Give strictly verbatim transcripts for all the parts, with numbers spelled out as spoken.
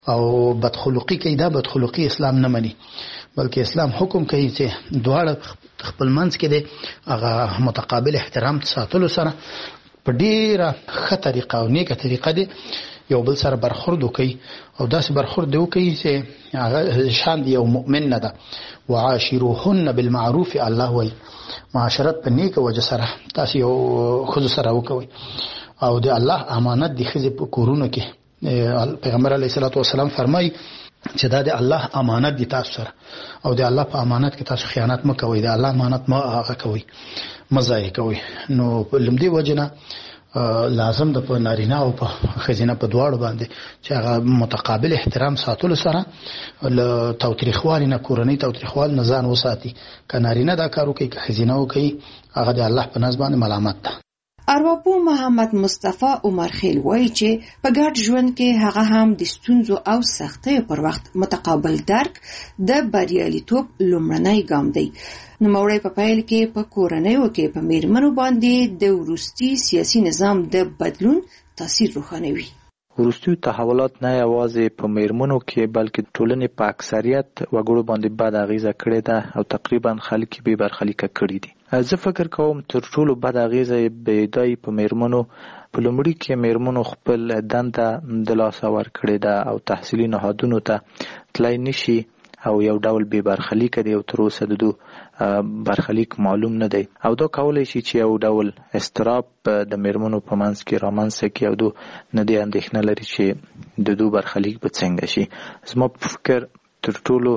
او بدخلقي کوي، دا بدخلقي اسلام نه مني، بلکې اسلام حکم کوي چې دواړه خپل منځ کې د هغه متقابل احترام ساتلو سره په ډیره ښه طریقه او نیکه طریقه دی یو بل سره برخورد وکړي، او داسې برخورد وکړي چې هغه شان یو مؤمن نه ده. وعاشروهن بالمعروف، الله وایي معاشرت په نیکه وجه سره تاسو یو ښځو سره وکوئ، او د الله امانت د ښځې په کورونو کې پیغمبر علیه الصلاة والسلام فرمایي چې دا د الله امانت دی تاسو سره، او د الله په امانت کې تاسو خیانت مه کوئ، د الله امانت مه هغه کوئ، مه ضایع کوئ. نو په لمدې وجه نه لازم د په نارینه او په ښځینه په دواړو باندې چې هغه متقابل احترام ساتلو سره له تاوتریخوالي نه، کورنۍ تاوتریخوالي نه ځان وساتي. که نارینه دا کار وکړي که ښځینه وکړي، هغه د الله په نزد باندې ملامت ده. ارواپوه محمد مصطفی عمرخیل وایي چې په ګډ ژوند کې هغه هم د ستونزو او سختیو پر وخت متقابل درک د بریالیتوب لومړنی ګام دی. نوموړی په پیل کې په کورنیو کې په میرمنو باندې د وروستي سیاسي نظام د بدلون تاثیر روښانوي. وروستي تحولات نه یوازې په میرمنو کې بلکې ټولنې په اکثریت وګړو باندې بد اغیزه کړې ده او تقریبا خلک بې برخلیکه کړي دي. زه فکر کوم تر ټولو بد اغیزه به دی په میرمنو په لومړي کې میرمنو خپل دنده د لاسه ورکړې ده او تحصیلي نهادونو ته تللی نشي او یو ډول بې برخلیکه دی او تر اوسه د دو برخلیک معلوم نه دی، او دا کولی شي چې یو ډول اضطراب د میرمنو په منځ کې رامنځته کړي او دو نه دی اندېښنه لري چې د دو برخلیک به څنګه شي. زما په فکر تر ټولو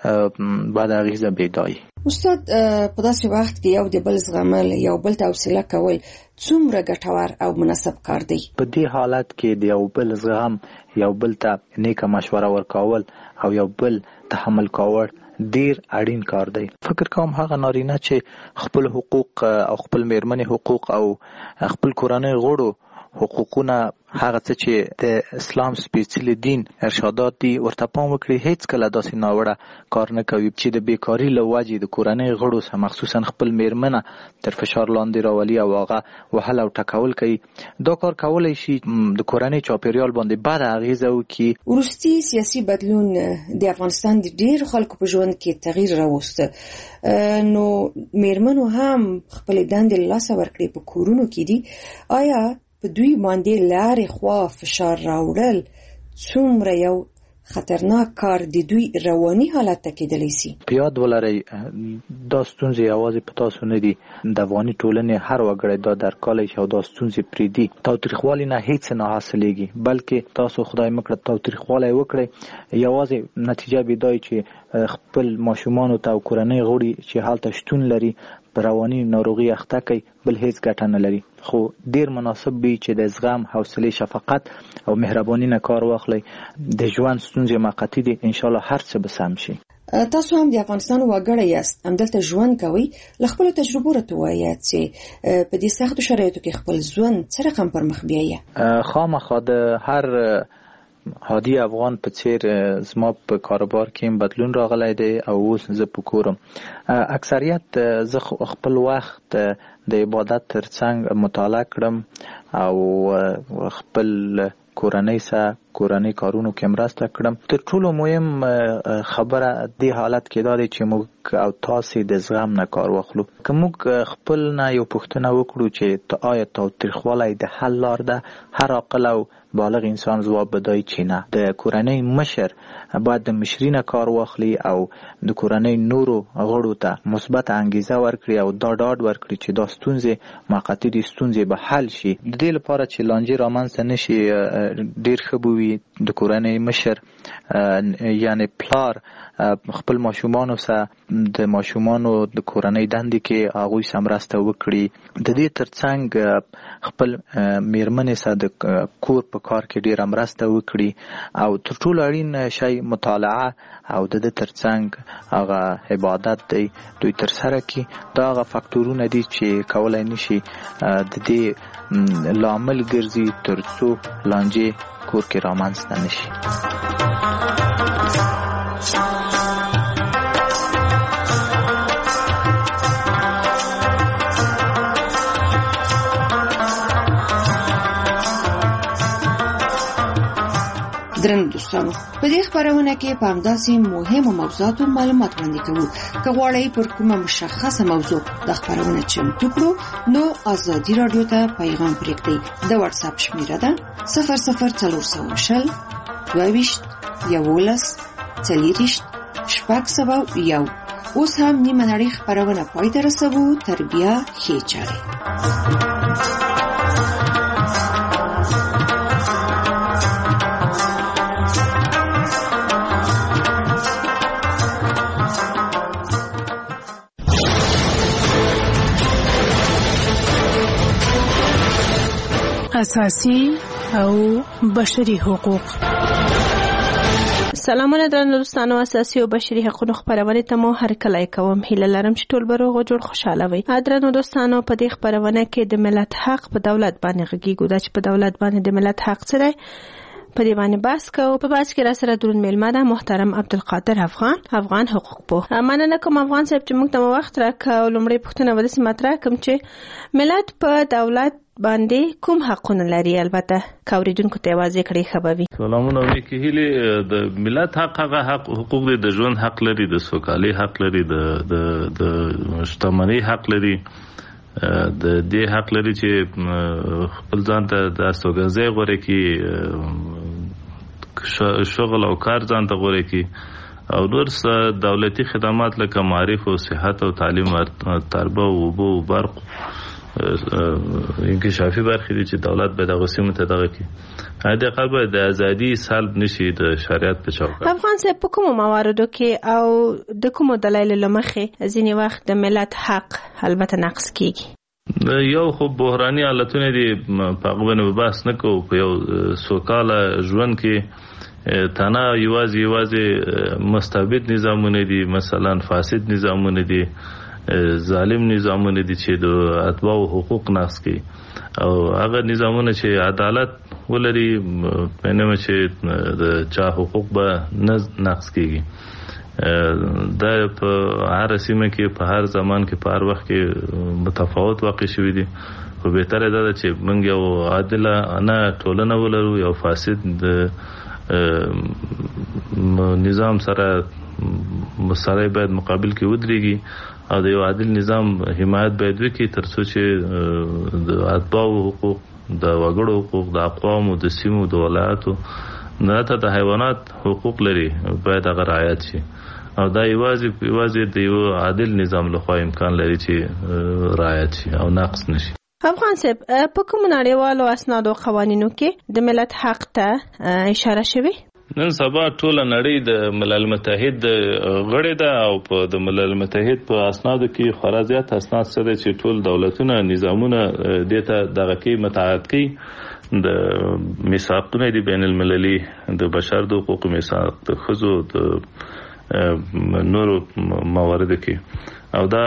بد اغیزه بیدای. استاد، په داسې وخت کې یو د بل زغمل، یو بل ته حوصله کول څومره ګټور او مناسب کار دی؟ په دې حالت کې د یو بل زغم، یو بل ته نیکه مشوره ورکول او یو بل تحمل کول ډیر اړین کار دی. فکر کوم هغه نارینه چې خپل حقوق او خپل میرمنې حقوق او خپل کورنۍ غړو حقوقونه هغه څه چې د اسلام سپېڅلي دین ارشادات دي ورته پام وکړي، هیڅ کله داسې ناوړه کار نه کوي چې د بیکاري له وجې د کورنۍ غړو سره مخصوصا خپل میرمنه تر فشار لاندې راولي او هغه وهل او ټکول کوي. دا کار کولی شي د کورنۍ چاپیریال باندې بد اغیزه وکړي. وروستي سیاسي بدلون د افغانستان د ډېرو خلکو په ژوند کې تغییر راوسته، نو میرمنو هم خپل دندې له لاسه ورکړې په کورونو کې دي. آیا په دوی باندې لارې خوا فشار راوړل څومره یو خطرناک کار د دوی رواني حالت ته کېدلی سي؟ په یاد ولرئ دا ستونزې یوازې په تاسو نه دي، د افغاني ټولنې هر وګړی دا درک کولی شي او دا ستونزې پرېږدي. تاوتریخوالي نه هیڅ نه حاصلېږي، بلکې تاسو خدای مکړه تاوتریخوالی وکړئ، یوازې نتیجه به دا چې خپل ماشومانو ته او کورنۍ غړي چې هلته شتون لري په رواني ناروغي اخته کوي، بل هیڅ ګټه نه لري. خو ډیر مناسب وي چې د زغم، حوصله، شفقت او مهرباني نه کار واخلئ. د ژوند ستونزې موقتي دي، ان شاء الله هر څه به سم شي. تاسو هم د افغانستان وګړی یاست، همدلته ژوند کوئ. له خپلو تجربو راته ووایه چې په دې سختو شرایطو کې خپل ژوند څه رقم پر مخ بیایه؟ خامخا د هر هادي افغان په څیر زما په کاروبار کې بدلون راغلی دی او اوس زه په کورم. اکثریت زه خپل وخت د عبادت ترڅنګ مطالعه کړم او خپل کورنۍ سره کورنۍ کارونو کې مرسته کړم. تر ټولو مهم خبره دې حالت کې دا دی چې موږ او تاسې د زغم نه کار واخلو. که موږ خپل نه یو پوښتنه وکړو چې آیا تاوتریخوالی د حل لار ده، هر عاقل او بالغ انسان ځواب بدای چې نه. د کورنۍ مشر باید د مشري نه کار واخلي او د کورنۍ نورو غړو ته مثبت انګیزه ورکړي او دا ډاډ ورکړي چې دا ستونزې موقتي دي، ستونزې به حل شي. د دې لپاره چې لانجې رامنځته نشي، ډیر ښه به وي د کورنۍ مشر یعنی پلار خپل ماشومانو سره د ماشومانو د کورنۍ دندې کې هغوی سره مرسته وکړي. د دې ترڅنګ خپل میرمنې سره د کور په کار کې ډیره مرسته وکړي او تر ټولو اړین شی مطالعه او د دې ترڅنګ هغه عبادت دی دوی ترسره کړي. دا هغه فاکتورونه دي چې کولی نشي د دې لامل ګرځي تر څو لانجې کور کې رامنځته نشي. درنو دوستانو، دوستانو په دې خبرونه کې په همداسې مهمو موضوعاتو معلومات وړاندې کوو. که غواړئ پر کومه مشخصه موضوع د خبرونه چمتو کړو نو ازادي رادیو ته پیغام پرېږدئ. د واتس اپ شمیره ده صفر صفر څلور سوه شل دوه ویشت یولس څلېرویشت شپږ سوه یو. اوس هم نیمه نړۍ خبرونه پای ته رسوو. تر بیا ښې چارې. اساسي او بشري حقوق. سلامونه درنو دوستانو، اساسي او بشري حقوقو خبرونه ته مو هر کله کوم. هیله لرم چې ټول بروغ او جوړ خوشاله وي. درنو دوستانو، په دې خبرونه کې د ملت حق په دولت باندې غږیږو. دا چې په دولت باندې د ملت حق څه دی، په دې باندې بحث کوو. په بحث کې را سره درون میلمه ده محترم عبدالقادر افغان افغان حقوق پوه. مننه کوم افغان صاحب چې موږ ته وخت راکړ. لومړی پوښتنه ودسې مطرح کوم چې ملت په دولت باندې کوم حقونه لري؟ البته کاوریدونکو ته واضح کړئ خبري. سلامونه وی کې هلي د ملت حق هغه حق حقوق دي، د ژوند حق لري، د سوکالي حق لري، د د د شتمنۍ حق لري، د دې حق لري چې خپل ځان ته د استوګنځي غوړي کې شغل او کار ځان ته غوړي کې او نور دولتي خدمات لکه معارف او صحت او تعلیم تربه او وبو برق انکشافي برخې دي چې دولت به دغه سیمه ته دغه کې هدا قبل د ازادي سلب نشي د شریعت په چوکاټ. افغان صاحب په کومو مواردو کې او د کومو دلایلو لمخې ځینې وخت د ملت حق البته نقص کیږي؟ یو خو بحراني حالتونه دي، په هغه باندې بحث نه کوو. په یو سوکاله ژوند کې تنه یوازې یوازې مستبد نظامونه دي، مثلا فاسد نظامونه دي، ظالم نظامونه دي چې د اتباع حقوق نقض کوي، او هغه نظامونه چې عدالت ولري پنه چې د چا حقوق به نه نقض کیږي. دا په هر سیمه کې په هر زمان کې په هر وخت کې متفاوت واقع شوی دي. خو به تر دا چې موږ یو عادله نه ټولنه ولرو، یو فاسد نظام سره مسره باید مقابل کې ودرېږي او د یو عادل نظام حمایت باید وکړي ترڅو چې د اتباع حقوق، د وګړو حقوق، د اقوام او د سیمو د ولایاتو نه ته د حیوانات حقوق لري باید هغه رعایت شي. او دا یوازې یوازې د یو عادل نظام لخوا امکان لري چې رعایت شي او نقص نشي. افغان صاحب په کوم نړیوالو اسناد او قوانینو کې د ملت حق ته اشاره شوی؟ نن سبا ټول نړۍ د ملل متحد غړي ده او په د ملل متحد په اسنادو کې خورا زیات اسناد سره چې ټول دولتونه نظامونه دته دغه کې متعهد کوي. د میثاقونه دي بین المللي د بشر د حقوق میثاق، د ښځو د نورو موارد کې، او دا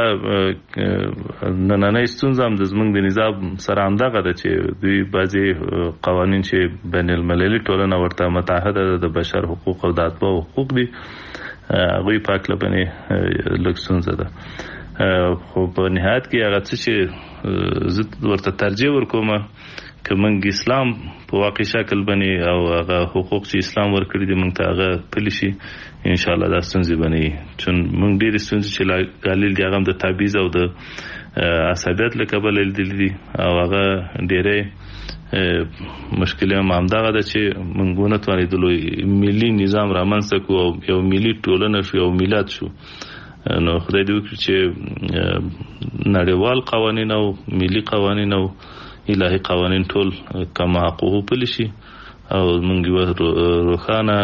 نننۍ ستونزه هم د زموږ د نظام سره همدغه ده چې دوی بعضې قوانین چې بین المللي ټولنه ورته متعهده ده د بشر حقوق او د اتباع حقوق دي، هغوی په هکله باندې لږ ستونزه ده. خو په نهایت کې هغه څه چې زه ورته ترجیح ورکوم که موږ اسلام په واقعي شکل باندې او هغه حقوق چې اسلام ورکړي دي موږ ته هغه پلي شي، ان شاء الله دا ستونزې باندې چون موږ ډېرې ستونزې چې ګالل دي هغه د تبعیض او د عصبیت له کبله لیدلي دي او هغه ډېرې مشکل هم همدغه ده چې موږ ونتوانېدلو ملي نظام رامنځته کړو او یو ملي ټولنه شو، یو ملت شو. نو خدای دې وکړي چې نړیوال قوانین او ملي قوانین او الهي قوانین ټول کما حقوق پلي شي او موږ یو روښانه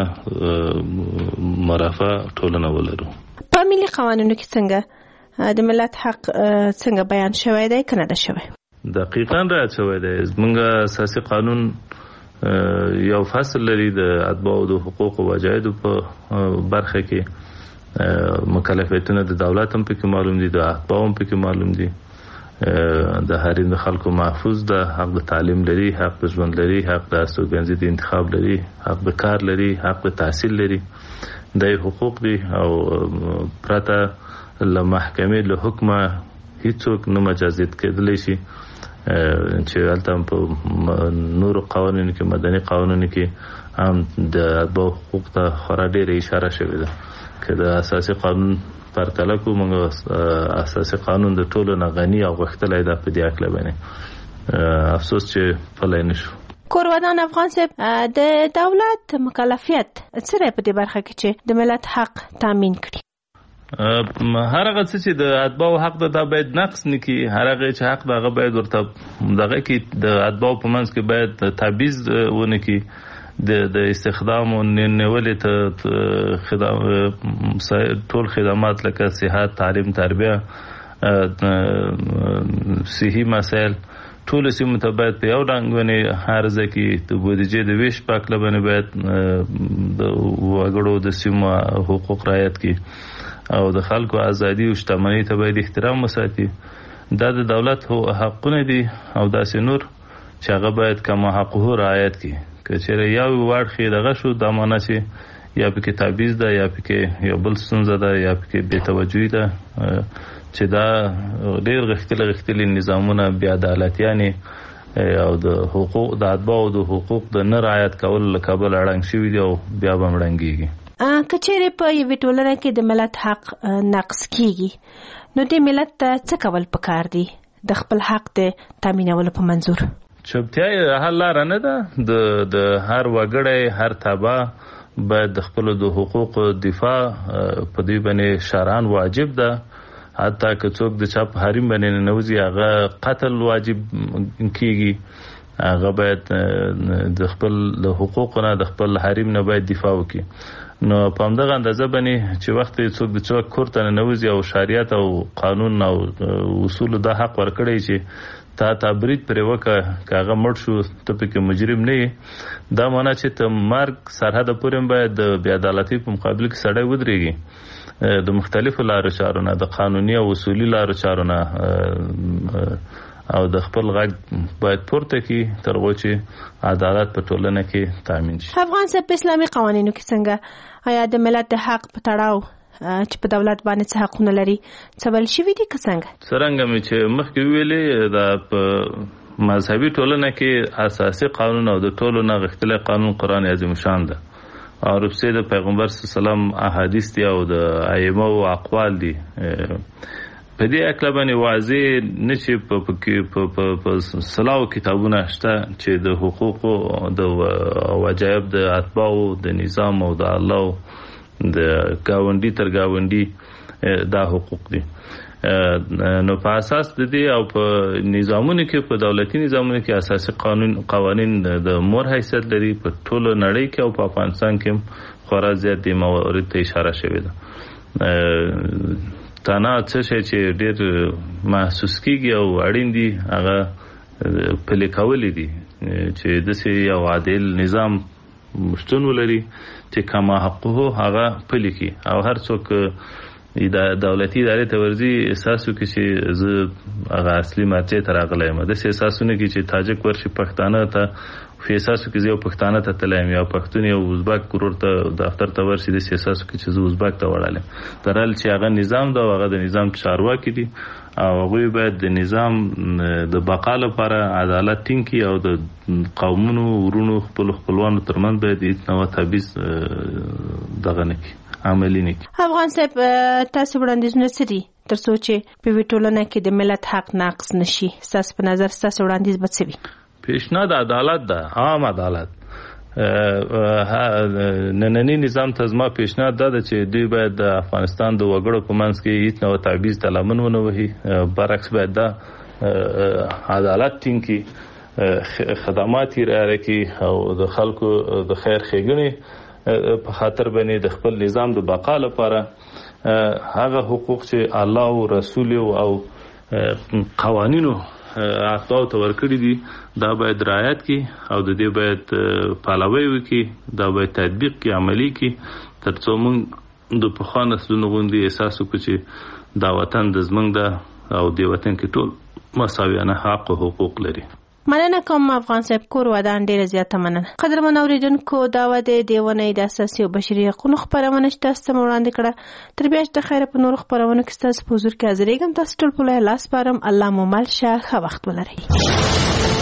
مرافع ټولنه ولرو. په ملي قوانینو کې څنګه د ملت حق څنګه بیان شوی دی کنه ده شوی؟ دقیقاً راځي شوی دی. موږ اساسي قانون یو فصل لري د اتباع او د حقوق او واجباتو په برخه کې، مکلفیتونه د دولت هم پکې معلوم دي، د اتباع هم پکې معلوم دي. د هرین د خلکو محفوظ ده، حق د تعلیم لري، حق د ژوند لري، حق د استوګنځي د انتخاب لري، حق د کار لري، حق د تحصیل لري. دا حقوق دي او پرته له محکمې له حکمه هیڅوک نه مجازات کېدلی شي چې هلته په نورو قوانینو کې، مدني قوانینو کې هم د اتباع حقوق ته خورا ډېره اشاره شوې ده. که د اساسي قانون پرتله کوو، موږ اساسي قانون د ټولو نه غني او غښتلی ده په دې هکله باندې افسوس چې پلی نه شو. کورودان افغان صاحب، د دولت مکلفیت څه دی په دې برخه کې چې د ملت حق تامین کړي؟ هر هغه څه چې د اتباعو حق ده دا باید نقص نه کړي. هر هغه چې حق ده هغه باید ورته دغه کې د اتباعو په منځ کې باید تبعیض ونه کړي. د د استخدام او نیولې ته ټول خدمات لکه صحت، تعلیم، تربیه، صحي مسایل ټول سیمو ته باید په یو ډنګ باندې هر ځای کې د بودیجې د ویش په هکله باندې باید د وګړو د سیمو حقوق رعایت کړي او د خلکو ازادي او شتمنۍ ته باید احترام وساتي. دا د دولت حقونه دي او داسې نور چې هغه باید کما حقوق رعایت کړي. که چېرې یو واړخې دغه شو، دا معنی چې یا پکې تبعیض ده، یا پکې یو بل ستونزه ده، یا پکې بېتوجهي ده، چې دا ډېر غښتلي غښتلي نظامونه بې عدالتیانې او د حقوق د اتباعو د حقوق د نه رعایت کولو له کبله ړنګ شوي دي او بیا به هم ړنګېږي. که چېرې په یوې ټولنه کې د ملت حق نقص کېږي، نو دې ملت ته څه کول پکار دي د خپل حق د تامینولو په منظور؟ چوپتیا یې حل لاره نه ده. د د هر وګړی، هر تبعه باید د خپلو د حقوقو دفاع په دوی باندې شرعاً واجب ده. حتی که څوک د چا په حریم باندې ننوځي هغه قتل واجب کېږي. هغه باید د خپل د حقوقو نه، د خپل حریم نه باید دفاع وکړي. نو په همدغه اندازه باندې چې وخت څوک د چا کور ته ننوځي او شریعت او قانون او اصولو دا حق ورکړی چې تا ته برید پرې وکړه، که هغه مړ شو ته پکې مجرم نه یې، دا معنی چې ته مرګ سرحده پورې باید د بې عدالتۍ په مقابل کې سړی ودرېږي. د مختلفو لارو چارو نه، د قانوني او اصولي لارو چارو نه او د خپل غږ باید پورته کړي تر هغو چې عدالت په ټولنه کې تامین شي. افغان صاحب، په اسلامي قوانینو کې څنګه آیا د ملت د حق په تړاو چې په دولت باندې څه حقونه لري څه بل شوي دي که څنګه؟ څرنګه مې چې مخکې ویلې، دا په مذهبي ټولنه کې اساسي قانون او د ټولو نه غښتلی قانون قرآن عظیم شان ده او رپسې د پیغمبر صلی الله علیه وسلم احادیث دي او د ائمه او اقوال دي. په دې اکله باندې واضح نه چې په په سلاو کتابونه شته چې د حقوقو د وجایب د اتباعو د نظام او د الله د گاونډي تر گاونډي دا حقوق دي. نو په اساس د دې او په نظامونو کې، په دولتي نظامونو کې اساسي قانون قوانین د مور حیثیت لري. په ټولو نړۍ کې او په افغانستان کې خورا زیات دې موارد ته اشاره شوې ده. تنها څه شی چې ډېر محسوس کېږي او اړین دي هغه پلي کول دي چې داسې یو عادل نظام شتون ولري چې کما حقوقو هغه پلي کړي او هر څوک دولتي ادارې ته ورځي احساس وکړي چې زه هغه اصلي مرجع ته راغلی یم. داسې احساسونه کې چې تاجک ورشي پښتانه ته خو احساس وکړي چې زه یو پښتانه ته تللی یم، یا پښتون یو ازبک ورور ته دفتر ته ورشي داسې احساس وکړي چې زه ازبک ته وړلی یم. در حال چې هغه نظام ده او هغه د نظام چارواکي دي او هغوی باید د نظام د بقا لپاره عدالت ټینګ کړي او د قومونو، ورونو، خپلو خپلوانو ترمنځ باید هېڅ نوع تبعیض دغه نه کړي، عملي نه کړي. افغان صاحب، تاسو وړاندیزونه څه دي تر څو چې په یوې ټولنه کې د ملت حق ناقص نشي؟ ستاسو په نظر ستاسو وړاندیز به څه وي؟ پیشنهاد عدالت ده، عام عدالت. نننی نظام ته زما پیشنهاد دا ده چې دوی باید د افغانستان د وګړو په منځ کې هیڅ نوع تبعیض ته لمن ونه وهي. برعکس باید دا عدالت ټینګ کړي، خدمات یې رعایه کړي او د خلکو د خیر ښېګڼې په خاطر باندې د خپل نظام د بقا لپاره هغه حقوق چې الله او رسول او قوانینو اتباعو ته ورکړي دي دا باید رعایت کړي او د دې باید پلوی وکړي، دا باید تطبیق کړي، عملي کړي، تر څو موږ د پخوا نسلونو غوندې احساس وکړو چې دا وطن د زموږ ده او دې وطن کې ټول مساویانه حق او حقوق لري. مننه کوم افغان صاحب، کور ودان ډیره زیاته مننه. قدرمن اوریدونکو، دا و د دې ونې د اساسي او بشري حقوقو خپرونه چې تاسو ته وړاندې کړه. تر بیا د خیره په نورو خپرونو کې تاسو په حضور کې حاضرېږم. تاسو ټول په لاس سپارم. الله مو مل شه. ښه وخت ولرئ.